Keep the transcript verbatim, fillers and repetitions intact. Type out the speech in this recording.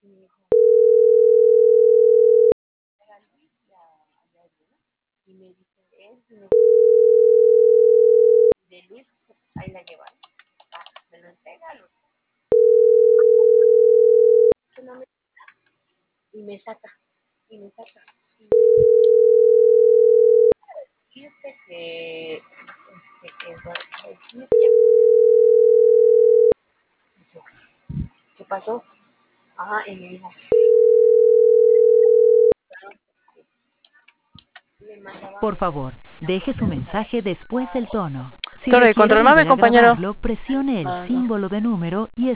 Por favor, deje su mensaje después del tono. Si Torre de requiere control, mame, volver a compañero. grabarlo, presione el Ah, no. símbolo de número y